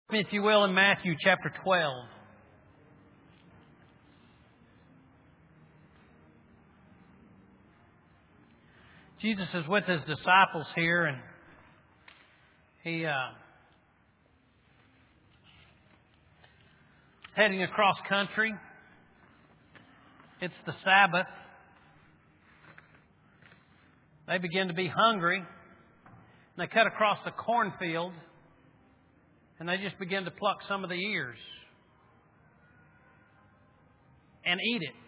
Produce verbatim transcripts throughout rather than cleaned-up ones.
If you will, in Matthew chapter twelve. Jesus is with His disciples here, and He uh, heading across country. It's the Sabbath. They begin to be hungry, and they cut across the cornfield, and they just begin to pluck some of the ears and eat it.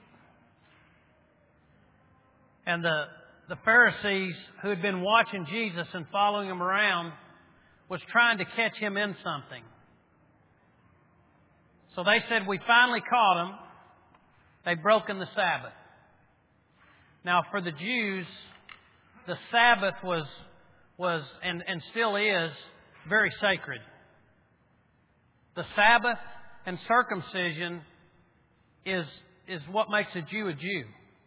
And the the Pharisees who had been watching Jesus and following Him around was trying to catch Him in something. So they said, "We finally caught Him. They've broken the Sabbath." Now for the Jews, the Sabbath was was and, and still is very sacred. The Sabbath and circumcision is, is what makes a Jew a Jew.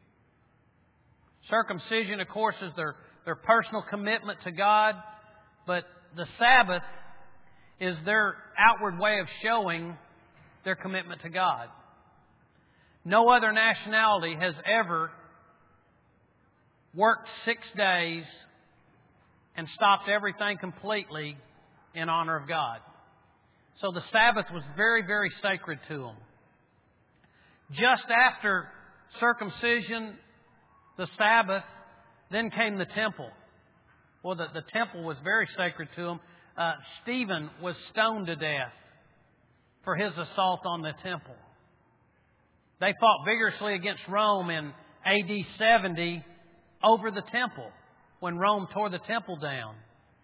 Circumcision, of course, is their, their personal commitment to God, but the Sabbath is their outward way of showing their commitment to God. No other nationality has ever worked six days and stopped everything completely in honor of God. So the Sabbath was very, very sacred to them. Just after circumcision, the Sabbath, then came the temple. Well, the, the temple was very sacred to them. Uh, Stephen was stoned to death for his assault on the temple. They fought vigorously against Rome in A D seventy over the temple when Rome tore the temple down.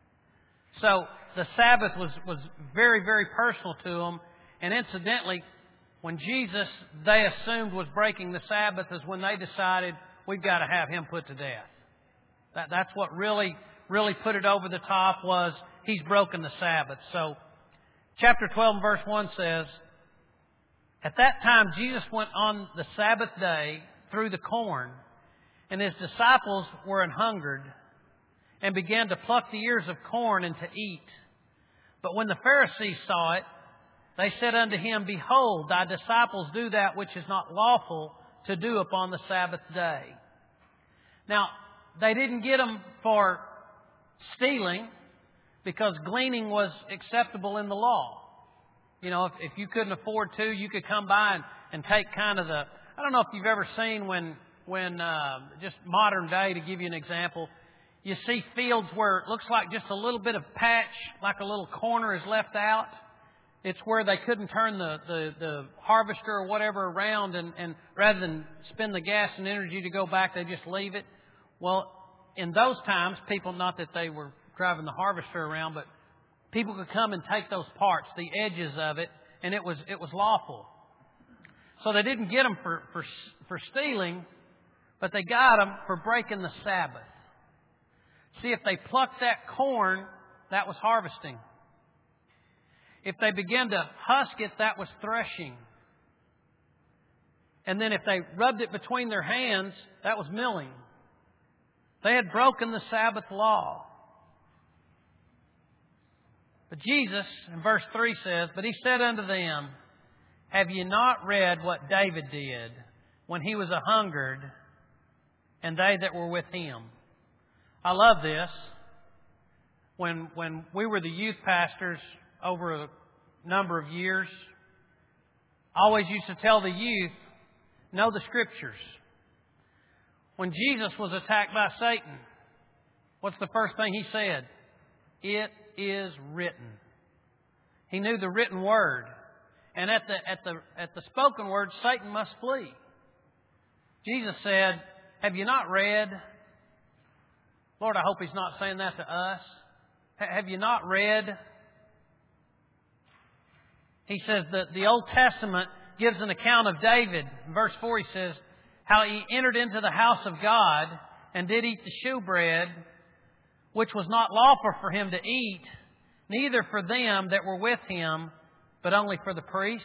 So the Sabbath was, was very, very personal to them. And incidentally, when Jesus, they assumed, was breaking the Sabbath is when they decided, we've got to have Him put to death. That, that's what really, really put it over the top, was He's broken the Sabbath. So chapter twelve and verse one says, "At that time Jesus went on the Sabbath day through the corn, and His disciples were an hungered, and began to pluck the ears of corn and to eat. But when the Pharisees saw it, they said unto Him, Behold, thy disciples do that which is not lawful to do upon the Sabbath day." Now, they didn't get them for stealing, because gleaning was acceptable in the law. You know, if, if you couldn't afford to, you could come by and, and take kind of the... I don't know if you've ever seen when, when uh, just modern day, to give you an example, you see fields where it looks like just a little bit of patch, like a little corner is left out. It's where they couldn't turn the, the, the harvester or whatever around, and, and rather than spend the gas and energy to go back, they just leave it. Well, in those times, people, not that they were driving the harvester around, but people could come and take those parts, the edges of it, and it was it was lawful. So they didn't get them for, for, for stealing, but they got them for breaking the Sabbath. See, if they plucked that corn, that was harvesting. If they began to husk it, that was threshing. And then if they rubbed it between their hands, that was milling. They had broken the Sabbath law. But Jesus, in verse three says, "But He said unto them, Have ye not read what David did when he was a hungered, and they that were with him?" I love this. When when we were the youth pastors over a number of years, I always used to tell the youth, know the Scriptures. When Jesus was attacked by Satan, what's the first thing He said? It is written. He knew the written word. And at the at the at the spoken word, Satan must flee. Jesus said, "Have you not read?" Lord, I hope He's not saying that to us. Have you not read? He says that the Old Testament gives an account of David. In verse four, he says, how he entered into the house of God and did eat the shewbread, which was not lawful for him to eat, neither for them that were with him, but only for the priests.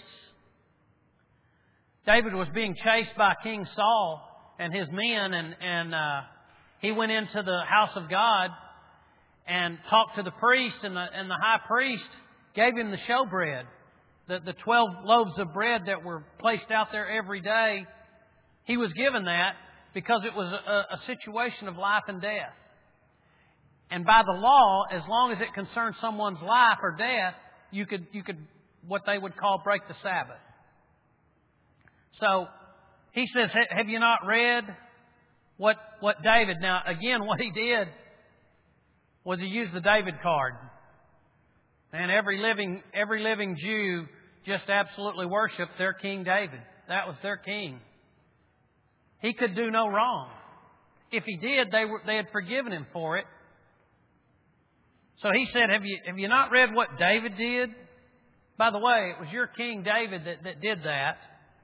David was being chased by King Saul and his men, and, and uh, he went into the house of God and talked to the priest, and the, and the high priest gave him the showbread. The, the twelve loaves of bread that were placed out there every day, he was given that because it was a, a situation of life and death. And by the law, as long as it concerned someone's life or death, you could, you could, what they would call break the Sabbath. So, he says, have you not read what, what David, now again, what he did was he used the David card. And every living, every living Jew just absolutely worshiped their King David. That was their king. He could do no wrong. If he did, they were, they had forgiven him for it. So he said, have you, have you not read what David did? By the way, it was your King David that, that did that.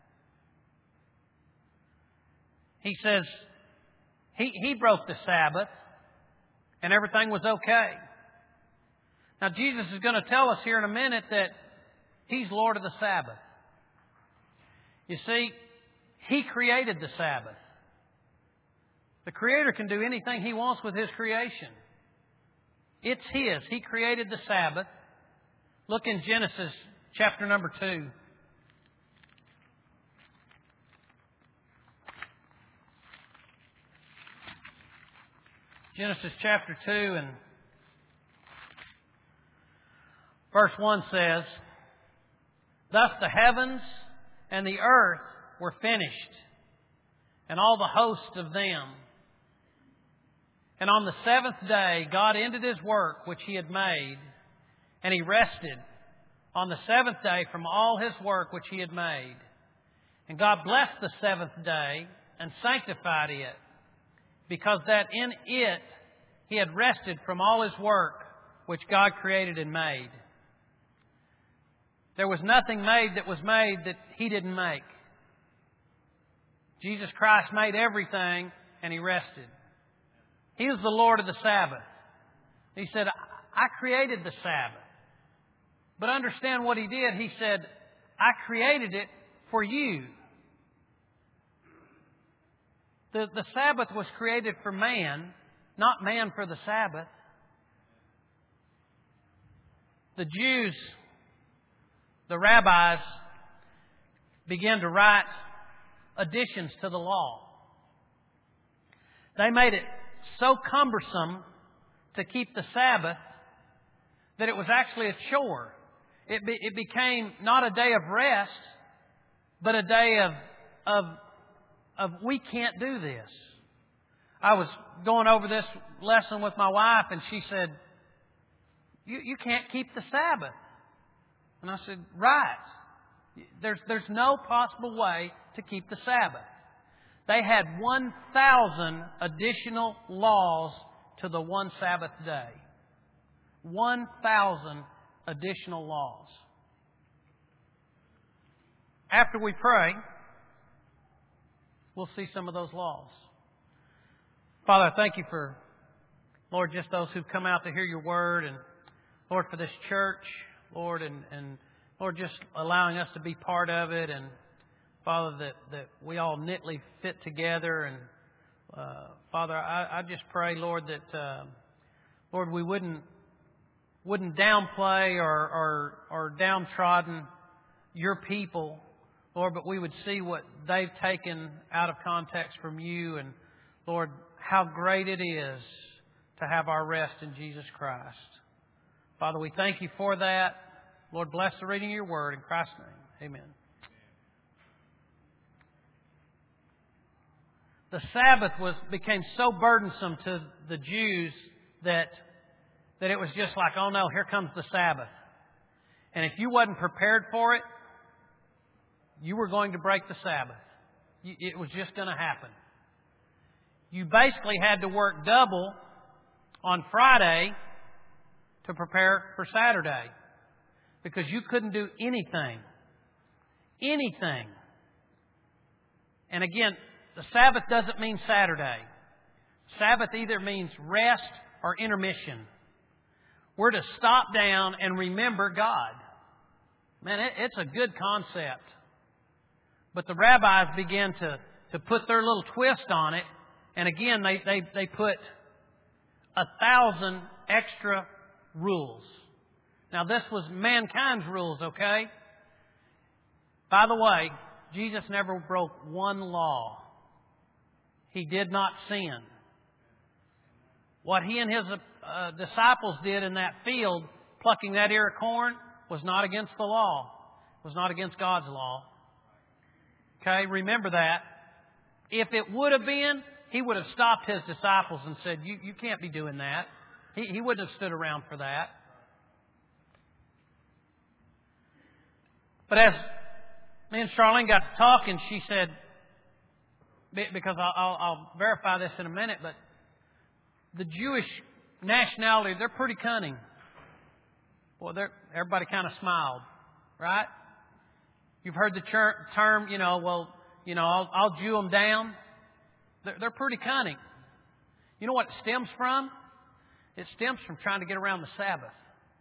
He says, he, he broke the Sabbath and everything was okay. Now, Jesus is going to tell us here in a minute that He's Lord of the Sabbath. You see, He created the Sabbath. The Creator can do anything He wants with His creation. It's His. He created the Sabbath. Look in Genesis chapter number two. Genesis chapter two and verse one says, "Thus the heavens and the earth were finished, and all the host of them. And on the seventh day God ended His work which He had made, and He rested on the seventh day from all His work which He had made. And God blessed the seventh day and sanctified it, because that in it He had rested from all His work which God created and made." There was nothing made that was made that He didn't make. Jesus Christ made everything and He rested. He was the Lord of the Sabbath. He said, I created the Sabbath. But understand what He did. He said, I created it for you. The, the Sabbath was created for man, not man for the Sabbath. The Jews, the rabbis, began to write additions to the law. They made it so cumbersome to keep the Sabbath that it was actually a chore. It, be, it became not a day of rest, but a day of, of, of we can't do this. I was going over this lesson with my wife, and she said, you, you can't keep the Sabbath. And I said, right. There's, there's no possible way to keep the Sabbath. They had one thousand additional laws to the one Sabbath day. one thousand additional laws. After we pray, we'll see some of those laws. Father, I thank You for, Lord, just those who've come out to hear Your Word, and Lord, for this church, Lord, and, and Lord, just allowing us to be part of it, and Father, that, that we all knitly fit together. And uh, Father, I, I just pray, Lord, that uh, Lord, we wouldn't wouldn't downplay or, or or downtrodden Your people, Lord, but we would see what they've taken out of context from You, and Lord, how great it is to have our rest in Jesus Christ. Father, we thank You for that. Lord, bless the reading of Your Word in Christ's name. Amen. The Sabbath was became so burdensome to the Jews that that it was just like, oh no, here comes the Sabbath. And if you wasn't prepared for it, you were going to break the Sabbath. It was just going to happen. You basically had to work double on Friday to prepare for Saturday, because you couldn't do anything. Anything. And again, the Sabbath doesn't mean Saturday. Sabbath either means rest or intermission. We're to stop down and remember God. Man, it, it's a good concept. But the rabbis began to, to put their little twist on it. And again, they, they, they put a thousand extra rules. Now, this was mankind's rules, okay? By the way, Jesus never broke one law. He did not sin. What he and his uh, disciples did in that field, plucking that ear of corn, was not against the law. It was not against God's law. Okay, remember that. If it would have been, he would have stopped his disciples and said, you, you can't be doing that. He, he wouldn't have stood around for that. But as me and Charlene got to talking, she said, because I'll, I'll, I'll verify this in a minute, but the Jewish nationality, they're pretty cunning. Well, they're, everybody kind of smiled, right? You've heard the term, you know, well, you know, I'll, I'll Jew them down. They're, they're pretty cunning. You know what it stems from? It stems from trying to get around the Sabbath.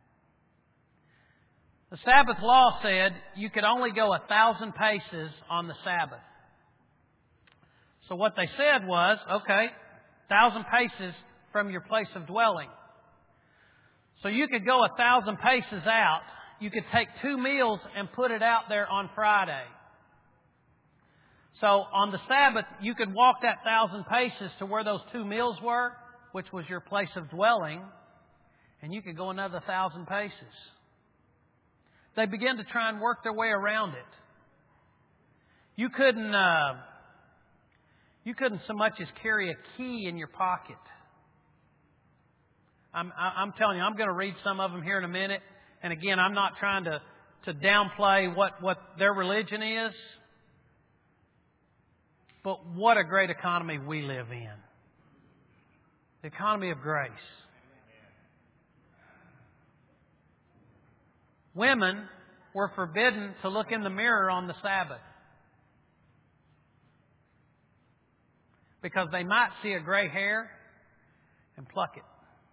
The Sabbath law said you could only go a thousand paces on the Sabbath. So what they said was, okay, thousand paces from your place of dwelling. So you could go a thousand paces out. You could take two meals and put it out there on Friday. So on the Sabbath, you could walk that thousand paces to where those two meals were, which was your place of dwelling, and you could go another thousand paces. They began to try and work their way around it. You couldn't, uh, you couldn't so much as carry a key in your pocket. I'm, I'm telling you, I'm going to read some of them here in a minute. And again, I'm not trying to, to downplay what, what their religion is. But what a great economy we live in. The economy of grace. Women were forbidden to look in the mirror on the Sabbath, because they might see a gray hair and pluck it.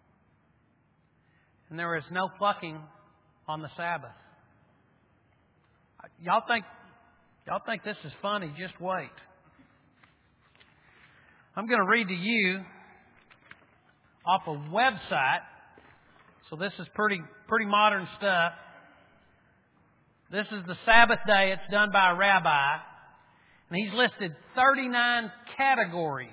And there is no plucking on the Sabbath. Y'all think, y'all think this is funny? Just wait. I'm going to read to you off a website. So this is pretty, pretty modern stuff. This is the Sabbath day. It's done by a rabbi. And he's listed thirty-nine categories.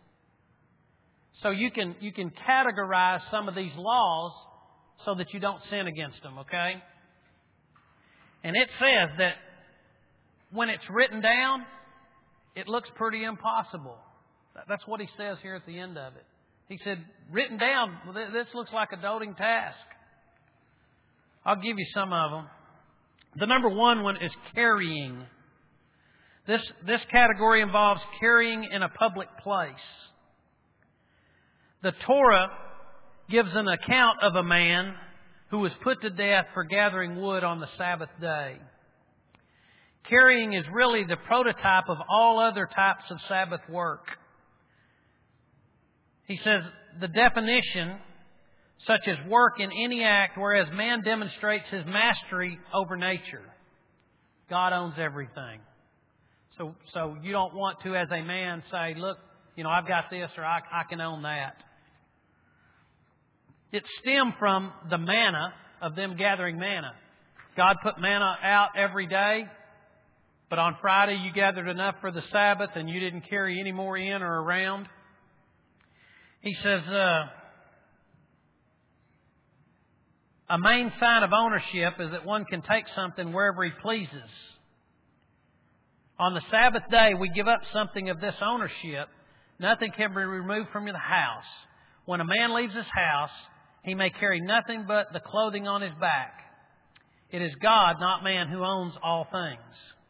So you can, you can categorize some of these laws so that you don't sin against them, okay? And it says that when it's written down, it looks pretty impossible. That's what he says here at the end of it. He said, written down, well, this looks like a doting task. I'll give you some of them. The number one one is carrying. This, this category involves carrying in a public place. The Torah gives an account of a man who was put to death for gathering wood on the Sabbath day. Carrying is really the prototype of all other types of Sabbath work. He says the definition, such as work in any act whereas man demonstrates his mastery over nature. God owns everything. So, so you don't want to, as a man, say, look, you know, I've got this or I, I can own that. It stemmed from the manna of them gathering manna. God put manna out every day, but on Friday you gathered enough for the Sabbath and you didn't carry any more in or around. He says, uh, a main sign of ownership is that one can take something wherever he pleases. On the Sabbath day, we give up something of this ownership. Nothing can be removed from the house. When a man leaves his house, he may carry nothing but the clothing on his back. It is God, not man, who owns all things.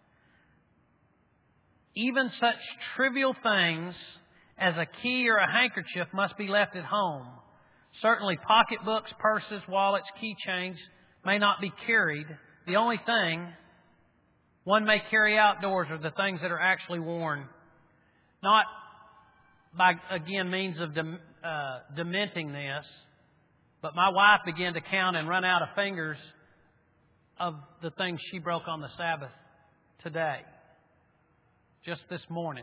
Even such trivial things as a key or a handkerchief must be left at home. Certainly pocketbooks, purses, wallets, keychains may not be carried. The only thing one may carry outdoors are the things that are actually worn. Not by, again, means of dem, uh, dementing this, but my wife began to count and run out of fingers of the things she broke on the Sabbath today. Just this morning.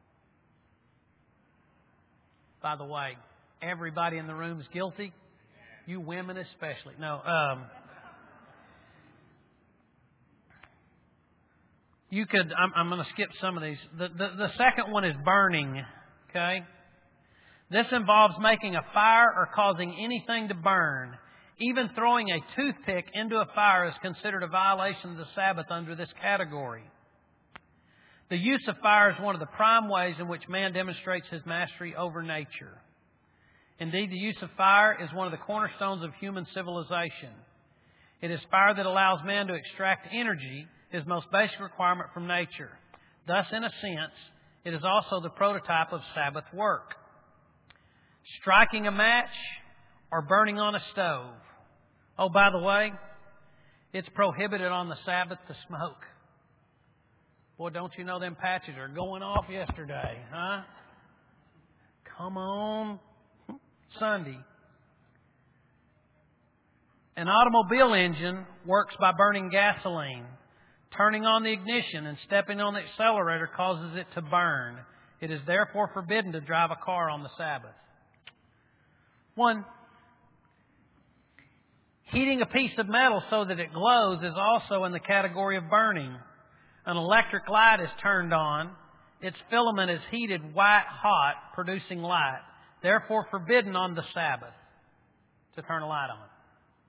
By the way, everybody in the room is guilty. You women especially. No, um, you could, I'm, I'm going to skip some of these. The, the, the second one is burning. Okay? This involves making a fire or causing anything to burn. Even throwing a toothpick into a fire is considered a violation of the Sabbath under this category. The use of fire is one of the prime ways in which man demonstrates his mastery over nature. Indeed, the use of fire is one of the cornerstones of human civilization. It is fire that allows man to extract energy, his most basic requirement from nature. Thus, in a sense, it is also the prototype of Sabbath work. Striking a match or burning on a stove. Oh, by the way, it's prohibited on the Sabbath to smoke. Boy, don't you know them patches are going off yesterday, huh? Come on, Sunday. An automobile engine works by burning gasoline. Turning on the ignition and stepping on the accelerator causes it to burn. It is therefore forbidden to drive a car on the Sabbath. One, heating a piece of metal so that it glows is also in the category of burning. An electric light is turned on. Its filament is heated white hot, producing light. Therefore forbidden on the Sabbath to turn a light on.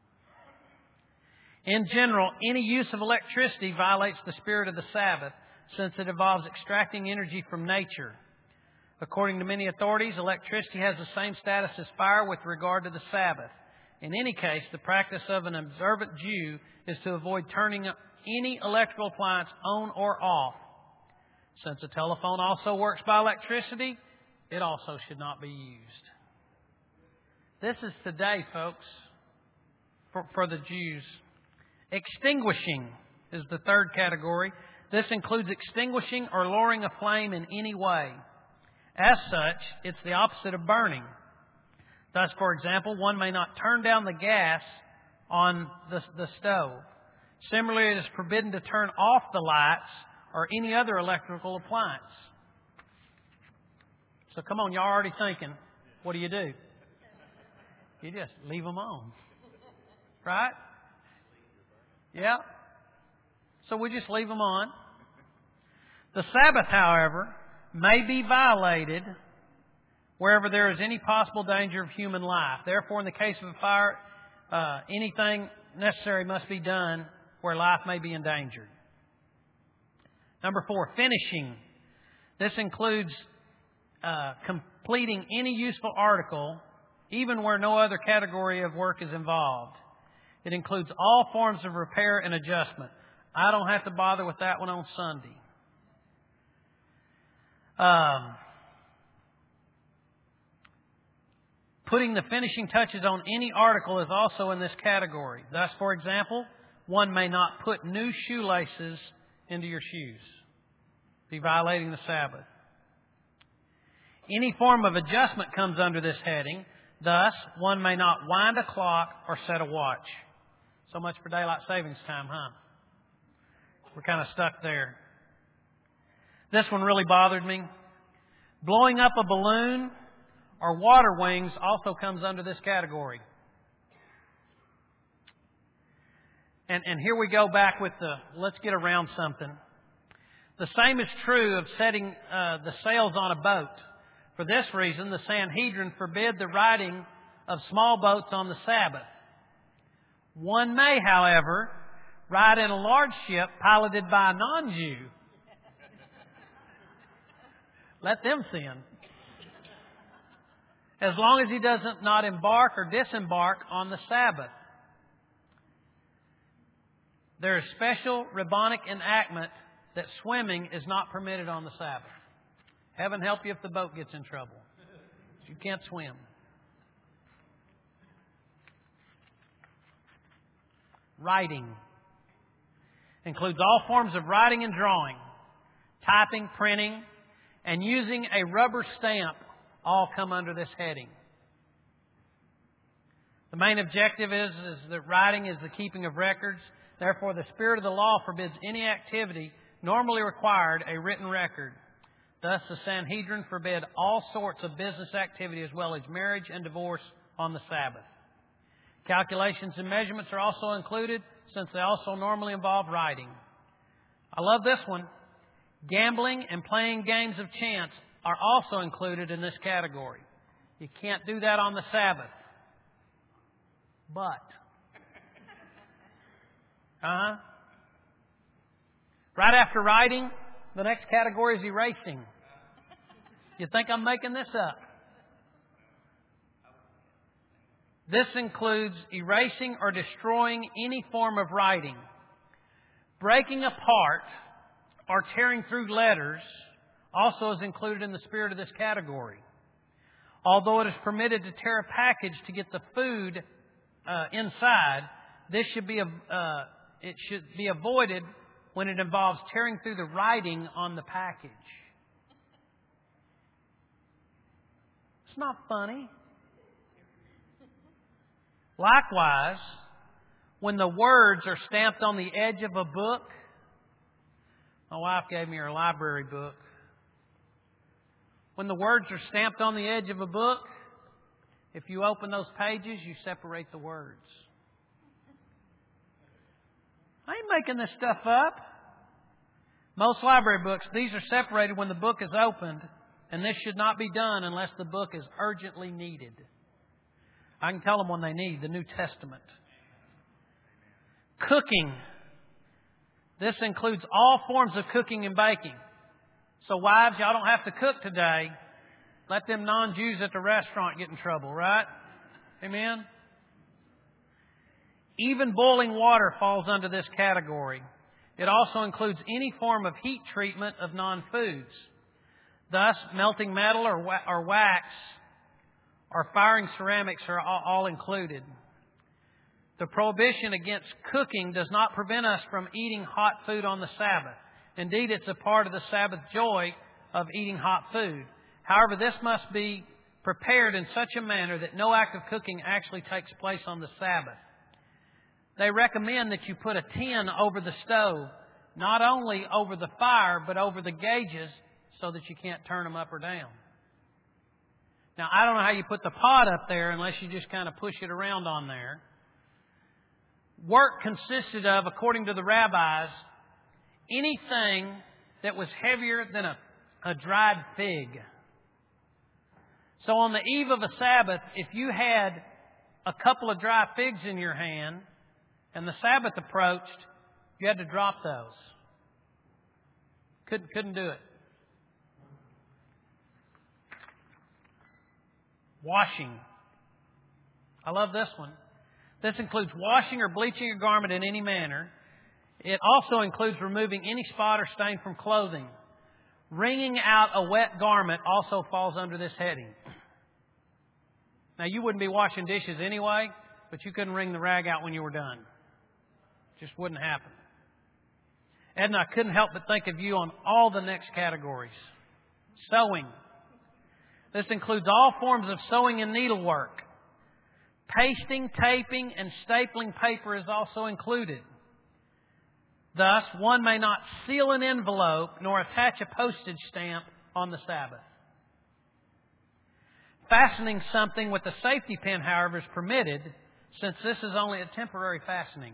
In general, any use of electricity violates the spirit of the Sabbath, since it involves extracting energy from nature. According to many authorities, electricity has the same status as fire with regard to the Sabbath. In any case, the practice of an observant Jew is to avoid turning any electrical appliance on or off. Since a telephone also works by electricity, it also should not be used. This is today, folks, for, for the Jews. Extinguishing is the third category. This includes extinguishing or lowering a flame in any way. As such, it's the opposite of burning. Thus, for example, one may not turn down the gas on the, the stove. Similarly, it is forbidden to turn off the lights or any other electrical appliance. So come on, y'all are already thinking, what do you do? You just leave them on. Right? Yeah. So we just leave them on. The Sabbath, however, may be violated wherever there is any possible danger of human life. Therefore, in the case of a fire, uh, anything necessary must be done where life may be endangered. Number four, finishing. This includes uh, completing any useful article, even where no other category of work is involved. It includes all forms of repair and adjustment. I don't have to bother with that one on Sunday. Um, putting the finishing touches on any article is also in this category. Thus, for example, one may not put new shoelaces into your shoes. Be violating the Sabbath. Any form of adjustment comes under this heading. Thus, one may not wind a clock or set a watch. So much for daylight savings time, huh? We're kind of stuck there. This one really bothered me. Blowing up a balloon or water wings also comes under this category. And, and here we go back with the let's get around something. The same is true of setting uh, the sails on a boat. For this reason, the Sanhedrin forbid the riding of small boats on the Sabbath. One may, however, ride in a large ship piloted by a non-Jew. Let them sin. As long as he doesn't not embark or disembark on the Sabbath. There is special rabbinic enactment that swimming is not permitted on the Sabbath. Heaven help you if the boat gets in trouble. You can't swim. Writing includes all forms of writing and drawing, typing, printing, and using a rubber stamp all come under this heading. The main objective is, is that writing is the keeping of records. Therefore, the spirit of the law forbids any activity normally required a written record. Thus, the Sanhedrin forbid all sorts of business activity as well as marriage and divorce on the Sabbath. Calculations and measurements are also included since they also normally involve writing. I love this one. Gambling and playing games of chance are also included in this category. You can't do that on the Sabbath. But, uh-huh. Right after writing, the next category is erasing. You think I'm making this up? This includes erasing or destroying any form of writing. Breaking apart or tearing through letters also is included in the spirit of this category. Although it is permitted to tear a package to get the food uh, inside, this should be uh, it should be avoided when it involves tearing through the writing on the package. It's not funny. Likewise, when the words are stamped on the edge of a book, my wife gave me her library book. When the words are stamped on the edge of a book, if you open those pages, you separate the words. I ain't making this stuff up. Most library books, these are separated when the book is opened, and this should not be done unless the book is urgently needed. I can tell them when they need the New Testament. Cooking. This includes all forms of cooking and baking. So wives, y'all don't have to cook today. Let them non-Jews at the restaurant get in trouble, right? Amen? Even boiling water falls under this category. It also includes any form of heat treatment of non-foods. Thus, melting metal or, wa- or wax or firing ceramics are all, all included. The prohibition against cooking does not prevent us from eating hot food on the Sabbath. Indeed, it's a part of the Sabbath joy of eating hot food. However, this must be prepared in such a manner that no act of cooking actually takes place on the Sabbath. They recommend that you put a tin over the stove, not only over the fire, but over the gauges so that you can't turn them up or down. Now, I don't know how you put the pot up there unless you just kind of push it around on there. Work consisted of, according to the rabbis, anything that was heavier than a, a dried fig. So on the eve of a Sabbath, if you had a couple of dry figs in your hand and the Sabbath approached, you had to drop those. Couldn't, couldn't do it. Washing. I love this one. This includes washing or bleaching a garment in any manner. It also includes removing any spot or stain from clothing. Wringing out a wet garment also falls under this heading. Now, you wouldn't be washing dishes anyway, but you couldn't wring the rag out when you were done. Just wouldn't happen. Edna, I couldn't help but think of you on all the next categories. Sewing. This includes all forms of sewing and needlework. Pasting, taping, and stapling paper is also included. Thus, one may not seal an envelope nor attach a postage stamp on the Sabbath. Fastening something with a safety pin, however, is permitted, since this is only a temporary fastening.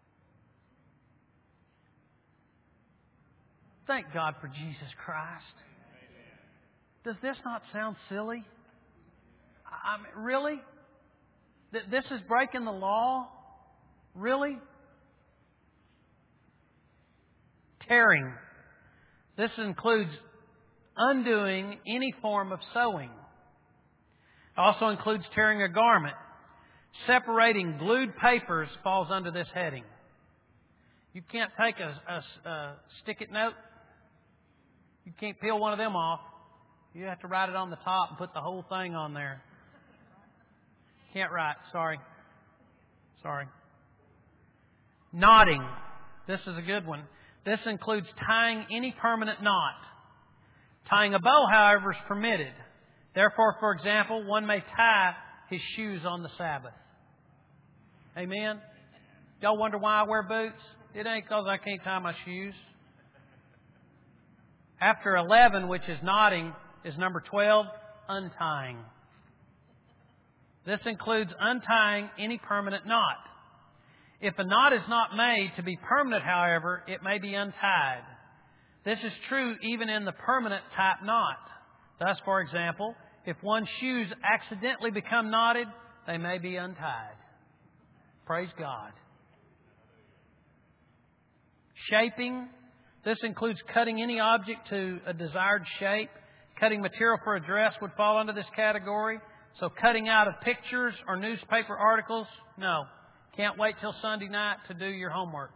Thank God for Jesus Christ. Does this not sound silly? I mean, really? This is breaking the law? Really? Tearing. This includes undoing any form of sewing. It also includes tearing a garment. Separating glued papers falls under this heading. You can't take a, a, a stick-it note. You can't peel one of them off. You have to write it on the top and put the whole thing on there. Can't write. Sorry. Sorry. Knotting. This is a good one. This includes tying any permanent knot. Tying a bow, however, is permitted. Therefore, for example, one may tie his shoes on the Sabbath. Amen? Y'all wonder why I wear boots? It ain't because I can't tie my shoes. After eleven, which is knotting, is number twelve, untying. This includes untying any permanent knot. If a knot is not made to be permanent, however, it may be untied. This is true even in the permanent type knot. Thus, for example, if one's shoes accidentally become knotted, they may be untied. Praise God. Shaping. This includes cutting any object to a desired shape. Cutting material for a dress would fall under this category. So cutting out of pictures or newspaper articles, no. Can't wait till Sunday night to do your homework.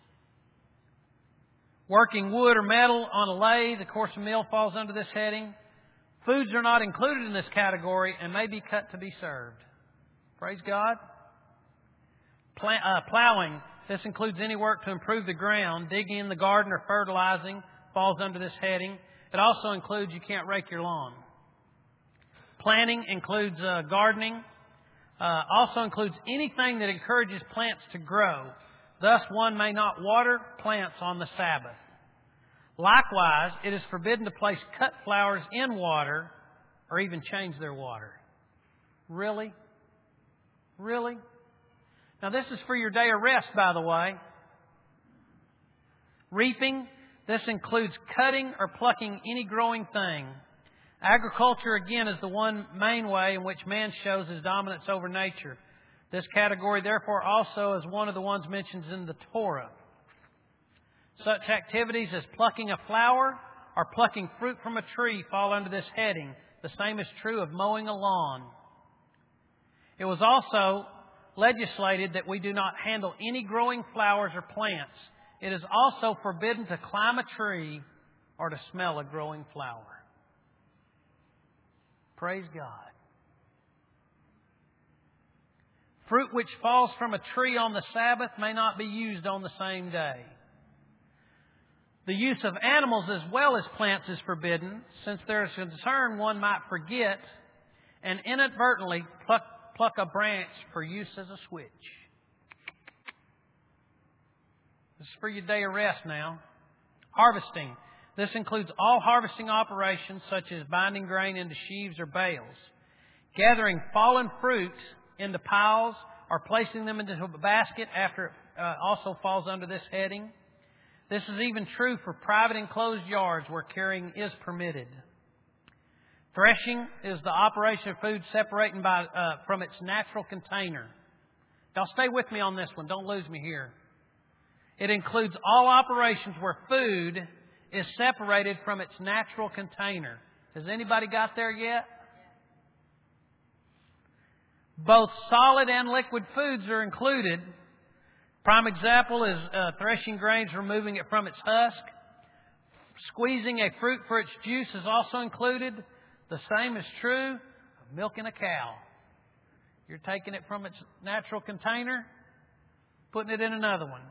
Working wood or metal on a lathe, of course, a mill falls under this heading. Foods are not included in this category and may be cut to be served. Praise God. Pl- uh, plowing. This includes any work to improve the ground. Digging in the garden or fertilizing falls under this heading. It also includes you can't rake your lawn. Planting includes uh, gardening. Uh, also includes anything that encourages plants to grow. Thus, one may not water plants on the Sabbath. Likewise, it is forbidden to place cut flowers in water or even change their water. Really? Really? Now, this is for your day of rest, by the way. Reaping. This includes cutting or plucking any growing thing. Agriculture, again, is the one main way in which man shows his dominance over nature. This category, therefore, also is one of the ones mentioned in the Torah. Such activities as plucking a flower or plucking fruit from a tree fall under this heading. The same is true of mowing a lawn. It was also legislated that we do not handle any growing flowers or plants. It is also forbidden to climb a tree or to smell a growing flower. Praise God. Fruit which falls from a tree on the Sabbath may not be used on the same day. The use of animals as well as plants is forbidden, since there is concern one might forget and inadvertently pluck, pluck a branch for use as a switch. This is for your day of rest now. Harvesting. This includes all harvesting operations such as binding grain into sheaves or bales, gathering fallen fruit into piles or placing them into a basket after it uh, also falls under this heading. This is even true for private enclosed yards where carrying is permitted. Threshing is the operation of food separating by, uh, from its natural container. Y'all stay with me on this one. Don't lose me here. It includes all operations where food is separated from its natural container. Has anybody got there yet? Both solid and liquid foods are included. Prime example is uh, threshing grains, removing it from its husk. Squeezing a fruit for its juice is also included. The same is true of milking a cow. You're taking it from its natural container, putting it in another one.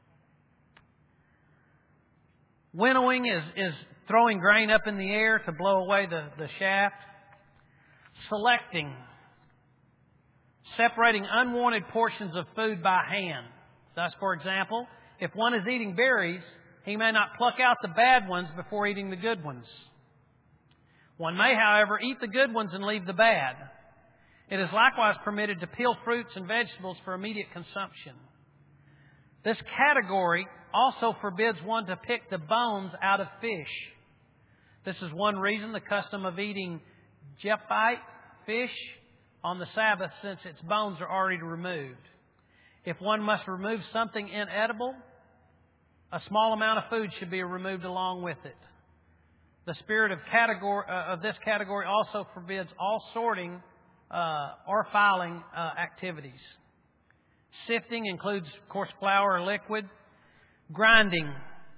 Winnowing is, is throwing grain up in the air to blow away the, the shaft. Selecting. Separating unwanted portions of food by hand. Thus, for example, if one is eating berries, he may not pluck out the bad ones before eating the good ones. One may, however, eat the good ones and leave the bad. It is likewise permitted to peel fruits and vegetables for immediate consumption. This category also forbids one to pick the bones out of fish. This is one reason the custom of eating Japhite fish on the Sabbath, since its bones are already removed. If one must remove something inedible, a small amount of food should be removed along with it. The spirit of category uh, of this category also forbids all sorting uh, or filing uh, activities. Sifting includes, of course, flour or liquid. Grinding.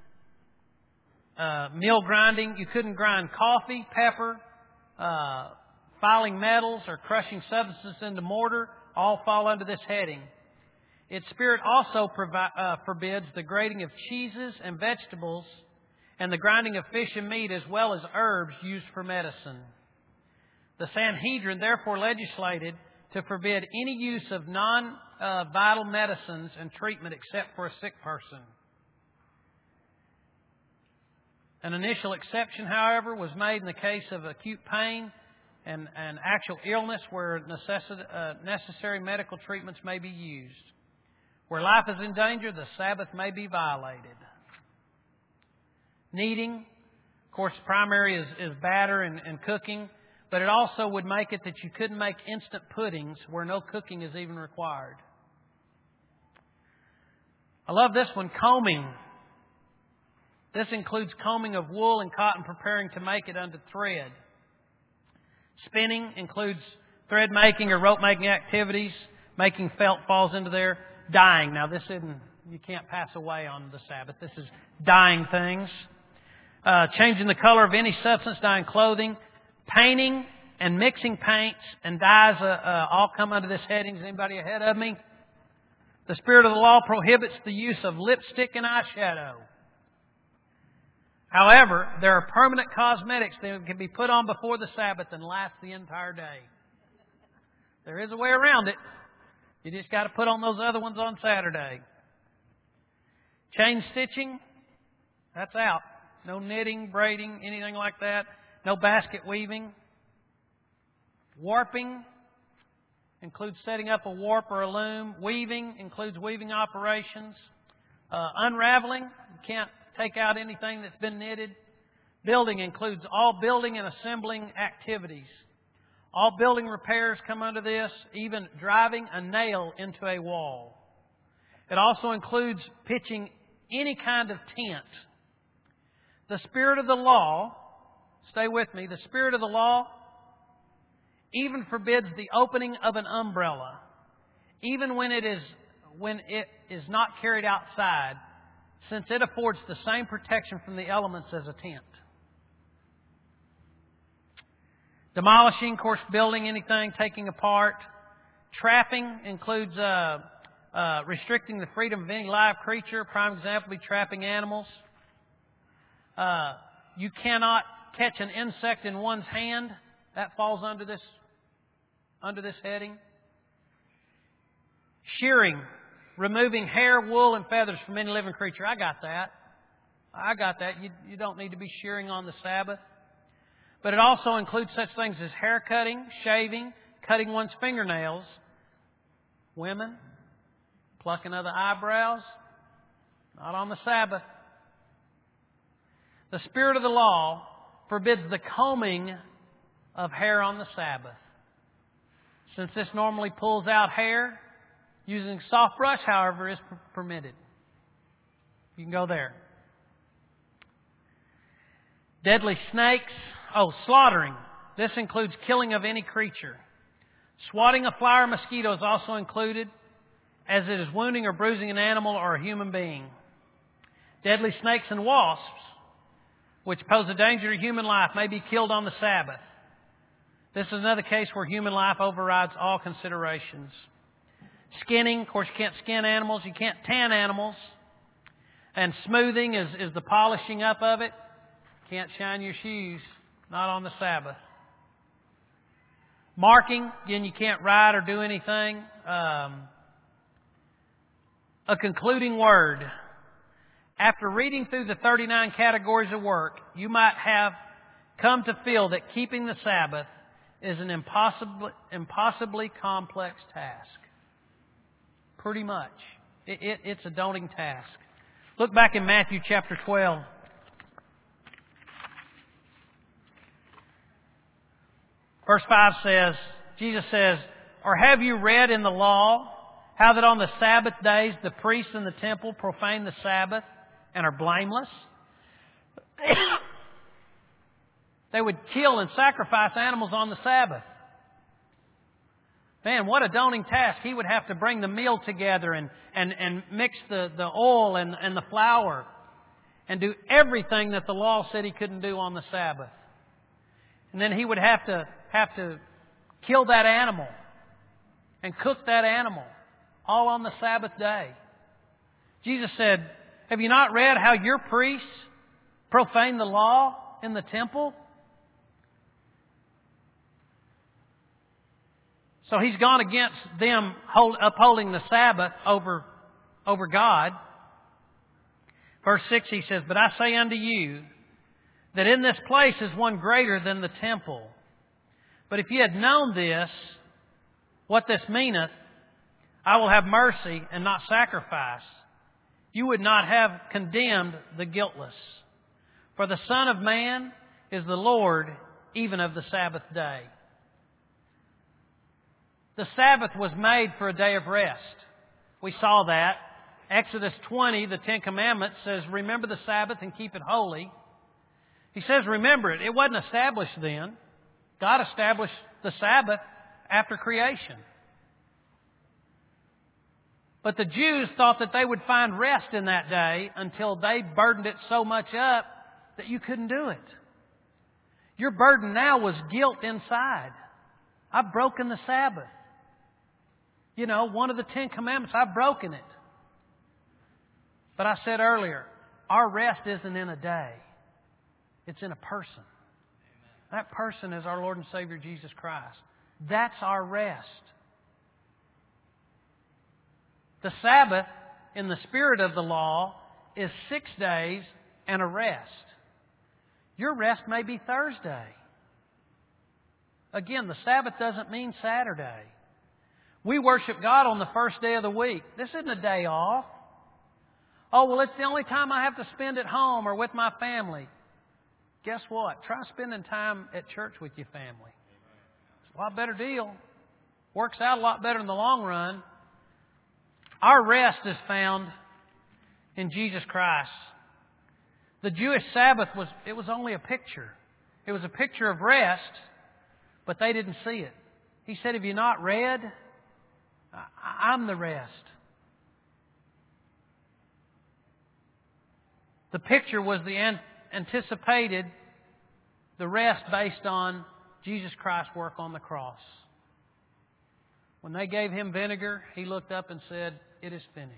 Uh, mill grinding. You couldn't grind coffee, pepper, uh, filing metals, or crushing substances into mortar. All fall under this heading. Its spirit also provi- uh, forbids the grating of cheeses and vegetables and the grinding of fish and meat as well as herbs used for medicine. The Sanhedrin therefore legislated to forbid any use of non-vital uh, medicines and treatment except for a sick person. An initial exception, however, was made in the case of acute pain and, and actual illness where necessi- uh, necessary medical treatments may be used. Where life is in danger, the Sabbath may be violated. kneading. Of course, primary is, is batter and, and cooking, but it also would make it that you couldn't make instant puddings where no cooking is even required. I love this one, combing. This includes combing of wool and cotton, preparing to make it unto thread. Spinning includes thread making or rope making activities. Making felt falls into there. Dyeing. Now this isn't, you can't pass away on the Sabbath. This is dyeing things. Uh, changing the color of any substance, dyeing clothing. Painting and mixing paints and dyes uh, uh, all come under this heading. Is anybody ahead of me? The Spirit of the law prohibits the use of lipstick and eyeshadow. However, there are permanent cosmetics that can be put on before the Sabbath and last the entire day. There is a way around it. You just got to put on those other ones on Saturday. Chain stitching, that's out. No knitting, braiding, anything like that. No basket weaving. Warping includes setting up a warp or a loom. Weaving includes weaving operations. Uh, unraveling, you can't take out anything that's been knitted. Building includes all building and assembling activities. All building repairs come under this, even driving a nail into a wall. It also includes pitching any kind of tent. The Spirit of the law, stay with me, the Spirit of the law even forbids the opening of an umbrella, even when it is when it is not carried outside, since it affords the same protection from the elements as a tent. Demolishing, of course, building anything, taking apart. Trapping includes uh, uh, restricting the freedom of any live creature. Prime example would be trapping animals. Uh, you cannot catch an insect in one's hand. That falls under this under this heading. Shearing, removing hair, wool, and feathers from any living creature. I got that. I got that. You, you don't need to be shearing on the Sabbath. But it also includes such things as hair cutting, shaving, cutting one's fingernails. Women, plucking of the eyebrows, not on the Sabbath. The Spirit of the law forbids the combing of hair on the Sabbath. Since this normally pulls out hair, using soft brush, however, is permitted. You can go there. Deadly snakes. Oh, slaughtering. This includes killing of any creature. Swatting a fly or mosquito is also included, as it is wounding or bruising an animal or a human being. Deadly snakes and wasps, which pose a danger to human life, may be killed on the Sabbath. This is another case where human life overrides all considerations. Skinning, of course, you can't skin animals, you can't tan animals. And smoothing is, is the polishing up of it. Can't shine your shoes, not on the Sabbath. Marking, again, you can't write or do anything. Um, a concluding word. After reading through the thirty-nine categories of work, you might have come to feel that keeping the Sabbath is an impossibly, impossibly complex task. Pretty much. It, it, it's a daunting task. Look back in Matthew chapter twelve. Verse five says, Jesus says, "Or have you read in the law how that on the Sabbath days the priests in the temple profane the Sabbath and are blameless?" They would kill and sacrifice animals on the Sabbath. Man, what a daunting task. He would have to bring the meal together and, and, and mix the, the oil and, and the flour and do everything that the law said he couldn't do on the Sabbath. And then he would have to have to kill that animal and cook that animal all on the Sabbath day. Jesus said, "Have you not read how your priests profane the law in the temple?" So he's gone against them hold, upholding the Sabbath over, over God. Verse six, he says, "But I say unto you that in this place is one greater than the temple. But if ye had known this, what this meaneth, I will have mercy and not sacrifice, you would not have condemned the guiltless. For the Son of Man is the Lord even of the Sabbath day. The Sabbath was made for a day of rest. We saw that. Exodus twenty, the Ten Commandments, says, remember the Sabbath and keep it holy. He says, remember it. It wasn't established then. God established the Sabbath after creation. But the Jews thought that they would find rest in that day until they burdened it so much up that you couldn't do it. Your burden now was guilt inside. I've broken the Sabbath. You know, one of the Ten Commandments, I've broken it. But I said earlier, our rest isn't in a day. It's in a person. That person is our Lord and Savior Jesus Christ. That's our rest. The Sabbath, in the spirit of the law, is six days and a rest. Your rest may be Thursday. Again, the Sabbath doesn't mean Saturday. We worship God on the first day of the week. This isn't a day off. Oh, well, it's the only time I have to spend at home or with my family. Guess what? Try spending time at church with your family. It's a lot better deal. Works out a lot better in the long run. Our rest is found in Jesus Christ. The Jewish Sabbath was, it was only a picture. It was a picture of rest, but they didn't see it. He said, have you not read? I'm the rest. The picture was the an- anticipated, the rest based on Jesus Christ's work on the cross. When they gave Him vinegar, He looked up and said, it is finished.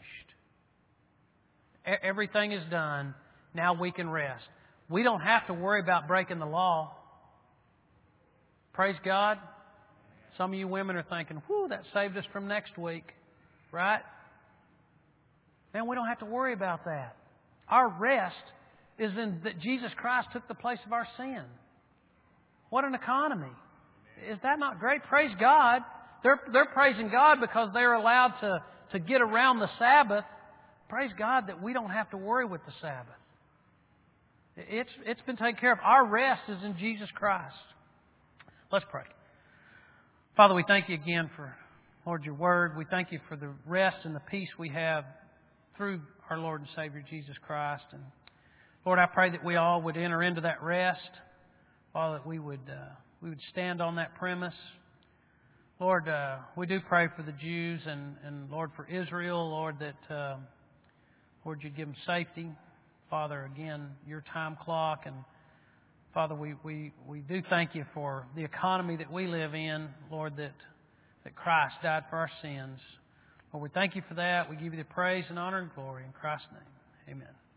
E- everything is done. Now we can rest. We don't have to worry about breaking the law. Praise God. Some of you women are thinking, whew, that saved us from next week. Right? Man, we don't have to worry about that. Our rest is in that Jesus Christ took the place of our sin. What an economy. Is that not great? Praise God. They're, they're praising God because they're allowed to, to get around the Sabbath. Praise God that we don't have to worry with the Sabbath. It's, it's been taken care of. Our rest is in Jesus Christ. Let's pray. Father, we thank You again for, Lord, Your Word. We thank You for the rest and the peace we have through our Lord and Savior Jesus Christ. And Lord, I pray that we all would enter into that rest. Father, that we would uh, we would stand on that premise. Lord, uh, we do pray for the Jews and, and Lord, for Israel. Lord, that uh, Lord, You'd give them safety. Father, again, Your time clock. And Father, we, we, we do thank You for the economy that we live in. Lord, that, that Christ died for our sins. Lord, we thank You for that. We give You the praise and honor and glory in Christ's name. Amen.